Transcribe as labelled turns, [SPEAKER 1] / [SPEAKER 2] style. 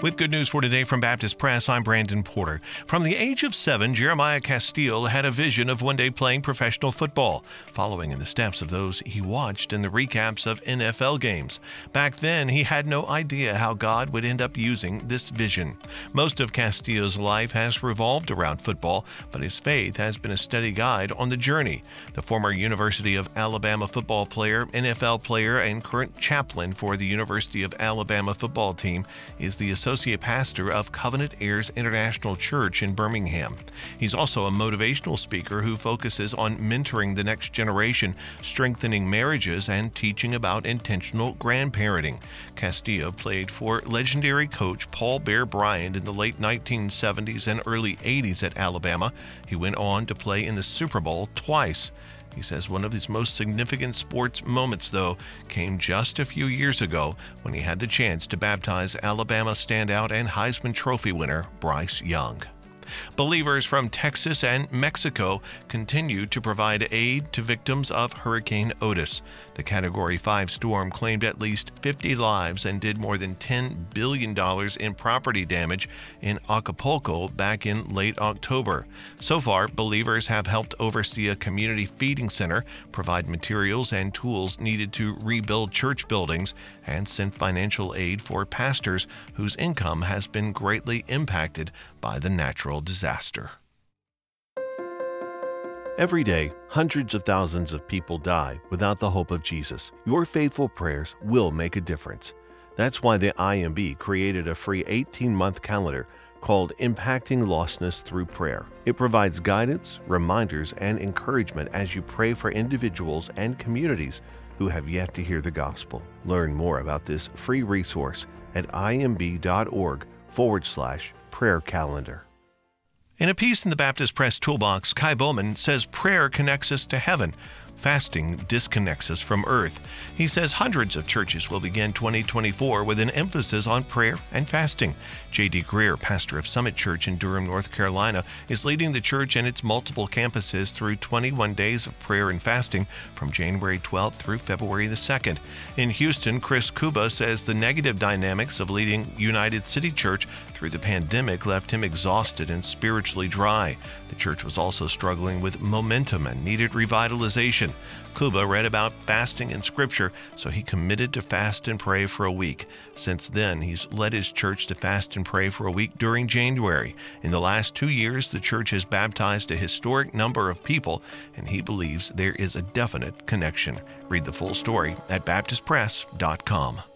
[SPEAKER 1] With good news for today from Baptist Press, I'm Brandon Porter. From the age of 7, Jeremiah Castile had a vision of one day playing professional football, following in the steps of those he watched in the recaps of NFL games. Back then, he had no idea how God would end up using this vision. Most of Castile's life has revolved around football, but his faith has been a steady guide on the journey. The former University of Alabama football player, NFL player, and current chaplain for the University of Alabama football team is the associate pastor of Covenant Heirs International Church in Birmingham. He's also a motivational speaker who focuses on mentoring the next generation, strengthening marriages, and teaching about intentional grandparenting. Castillo played for legendary coach Paul Bear Bryant in the late 1970s and early 80s at Alabama. He went on to play in the Super Bowl twice. He says one of his most significant sports moments, though, came just a few years ago when he had the chance to baptize Alabama standout and Heisman Trophy winner Bryce Young. Believers from Texas and Mexico continue to provide aid to victims of Hurricane Otis. The Category 5 storm claimed at least 50 lives and did more than $10 billion in property damage in Acapulco back in late October. So far, believers have helped oversee a community feeding center, provide materials and tools needed to rebuild church buildings, and sent financial aid for pastors whose income has been greatly impacted by the natural disaster. Every day, hundreds of thousands of people die without the hope of Jesus. Your faithful prayers will make a difference. That's why the IMB created a free 18-month calendar called Impacting Lostness Through Prayer. It provides guidance, reminders, and encouragement as you pray for individuals and communities who have yet to hear the gospel. Learn more about this free resource at imb.org/prayer calendar. In a piece in the Baptist Press Toolbox, Kai Bowman says prayer connects us to heaven. Fasting disconnects us from earth. He says hundreds of churches will begin 2024 with an emphasis on prayer and fasting. J.D. Greer, pastor of Summit Church in Durham, North Carolina, is leading the church and its multiple campuses through 21 days of prayer and fasting from January 12th through February the 2nd. In Houston, Chris Kuba says the negative dynamics of leading United City Church through the pandemic left him exhausted and spiritually dry. The church was also struggling with momentum and needed revitalization. Kuba read about fasting in Scripture, so he committed to fast and pray for a week. Since then, he's led his church to fast and pray for a week during January. In the last 2 years, the church has baptized a historic number of people, and he believes there is a definite connection. Read the full story at baptistpress.com.